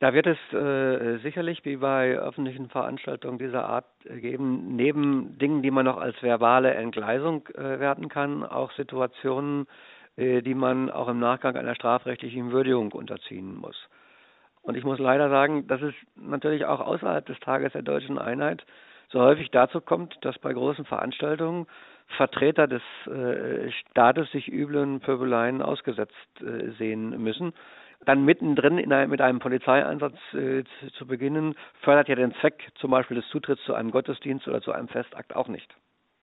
Da wird es sicherlich wie bei öffentlichen Veranstaltungen dieser Art geben, neben Dingen, die man noch als verbale Entgleisung werten kann, auch Situationen, die man auch im Nachgang einer strafrechtlichen Würdigung unterziehen muss. Und ich muss leider sagen, dass es natürlich auch außerhalb des Tages der Deutschen Einheit so häufig dazu kommt, dass bei großen Veranstaltungen Vertreter des Staates sich üblen Pöbeleien ausgesetzt sehen müssen. Dann mittendrin mit einem Polizeieinsatz zu beginnen, fördert ja den Zweck zum Beispiel des Zutritts zu einem Gottesdienst oder zu einem Festakt auch nicht.